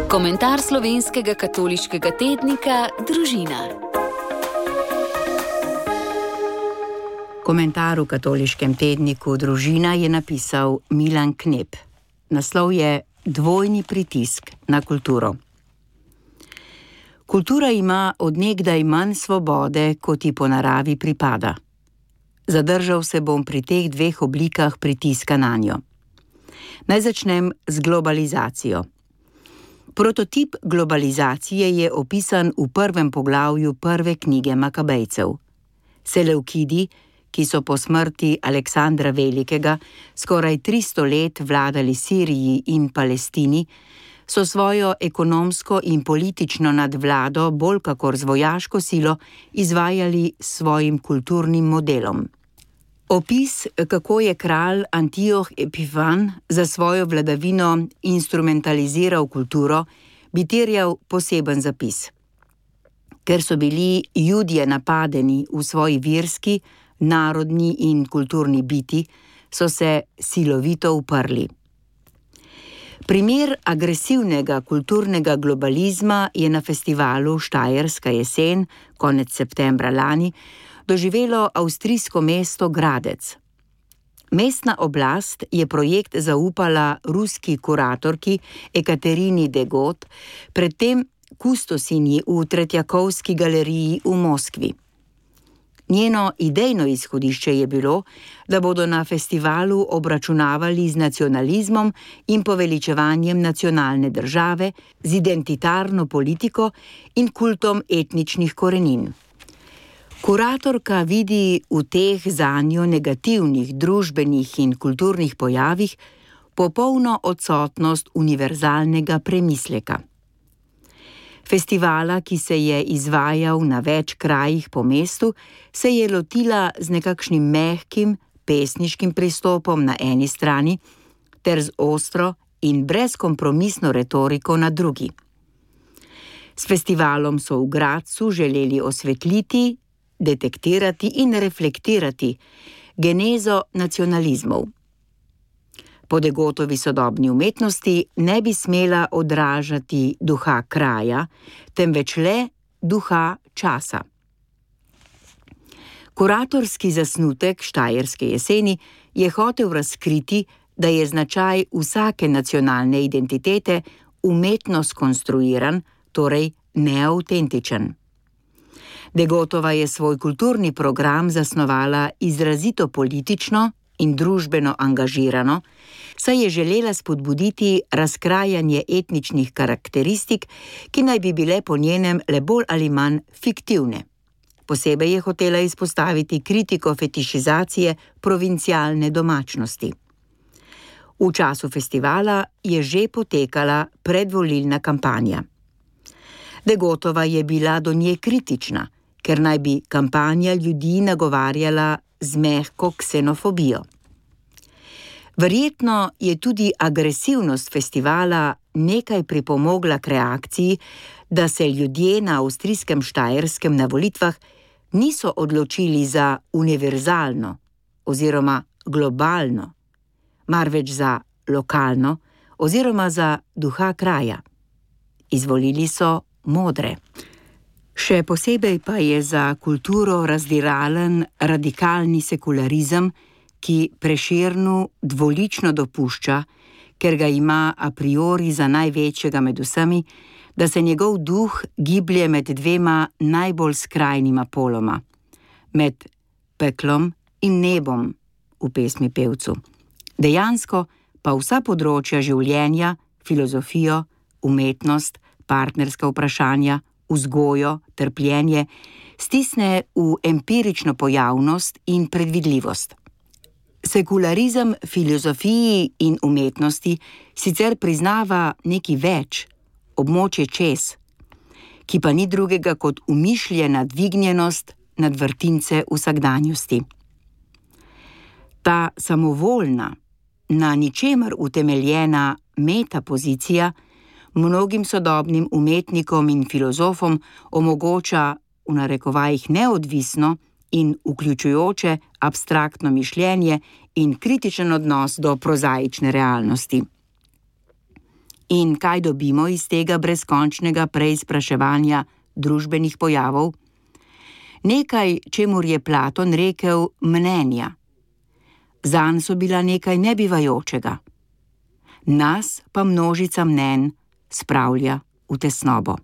Komentar slovenskega katoliškega tednika Družina. Komentar v katoliškem tedniku Družina je napisal Milan Knep. Naslov je Dvojni pritisk na kulturo. Kultura ima od nekdaj manj svobode, kot ji po naravi pripada. Zadržal se bom pri teh dveh oblikah pritiska nanjo. Naj začnem z globalizacijo. Prototip globalizacije je opisan v prvem poglavju prve knjige Makabejcev. Seleukidi, ki so po smrti Aleksandra Velikega skoraj 300 let vladali Siriji in Palestini, so svojo ekonomsko in politično nadvlado bolj kakor z vojaško silo izvajali s svojim kulturnim modelom. Opis, kako je kralj Antioh Epifan za svojo vladavino instrumentaliziral kulturo, bi terjal poseben zapis. Ker so bili Judje napadeni v svoji verski, narodni in kulturni biti, so se silovito uprli. Primer agresivnega kulturnega globalizma je na festivalu Štajerska jesen, konec septembra lani, doživelo avstrijsko mesto Gradec. Mestna oblast je projekt zaupala ruski kuratorki Ekaterini Degot, predtem kustosinji v Tretjakovski galeriji v Moskvi. Njeno idejno izhodišče je bilo, da bodo na festivalu obračunavali z nacionalizmom in poveličevanjem nacionalne države, z identitarno politiko in kultom etničnih korenin. Kuratorka vidi v teh zanjo negativnih družbenih in kulturnih pojavih popolno odsotnost univerzalnega premisleka. Festivala, ki se je izvajal na več krajih po mestu, se je lotila z nekakšnim mehkim, pesniškim pristopom na eni strani ter z ostro in brezkompromisno retoriko na drugi. S festivalom so v Gradcu želeli osvetliti, detektirati in reflektirati genezo nacionalizmov. Po Degotovi sodobni umetnosti ne bi smela odražati duha kraja, temveč le duha časa. Kuratorski zasnutek Štajerske jeseni je hotel razkriti, da je značaj vsake nacionalne identitete umetno skonstruiran, torej neavtentičen. Degotova je svoj kulturni program zasnovala izrazito politično in družbeno angažirano, saj je želela spodbuditi razkrajanje etničnih karakteristik, ki naj bi bile po njenem le bolj ali manj fiktivne. Posebej je hotela izpostaviti kritiko fetišizacije provincialne domačnosti. V času festivala je že potekala predvolilna kampanja. Degotova je bila do nje kritična, ker naj bi kampanja ljudi nagovarjala z mehko ksenofobijo. Verjetno je tudi agresivnost festivala nekaj pripomogla k reakciji, da se ljudje na avstrijskem Štajerskem na volitvah niso odločili za univerzalno oziroma globalno, marveč za lokalno oziroma za duha kraja. Izvolili so modre. Še posebej pa je za kulturo razdiralen radikalni sekularizem, ki Prešernu dvolično dopušča, ker ga ima a priori za največjega med vsemi, da se njegov duh giblje med dvema najbolj skrajnima poloma, med peklom in nebom v pesmi Pevcu. Dejansko pa vsa področja življenja, filozofijo, umetnost, partnerska vprašanja, vzgojo, trpljenje, stisne v empirično pojavnost in predvidljivost. Sekularizem filozofiji in umetnosti sicer priznava nekaj več, območje čez, ki pa ni drugega kot umišljena dvignjenost nad vrtince vsakdanjosti. Ta samovoljna, na ničemer utemeljena metapozicija mnogim sodobnim umetnikom in filozofom omogoča v narekovajih neodvisno in vključujoče abstraktno mišljenje in kritičen odnos do prozaične realnosti. In kaj dobimo iz tega brezkončnega preizpraševanja družbenih pojavov? Nekaj, čemur je Platon rekel mnenja. Zanj so bila nekaj nebivajočega. Nas pa množica mnenj spravlja v tesnobo.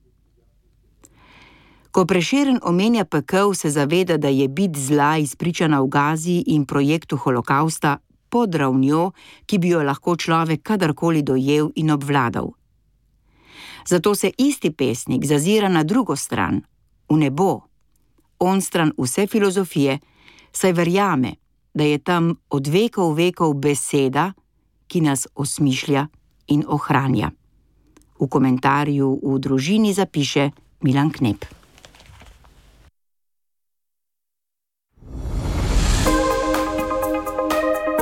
Ko Prešeren omenja pekel, se zaveda, da je bit zla izpričana v Gazi in projektu holokausta pod ravnjo, ki bi jo lahko človek kadarkoli dojel in obvladal. Zato se isti pesnik zazira na drugo stran, v nebo, onstran vse filozofije, saj verjame, da je tam od vekov vekov beseda, ki nas osmišlja in ohranja. V komentarju v Družini zapiše Milan Knep.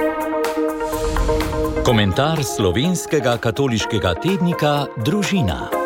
Komentar slovenskega katoliškega tednika Družina.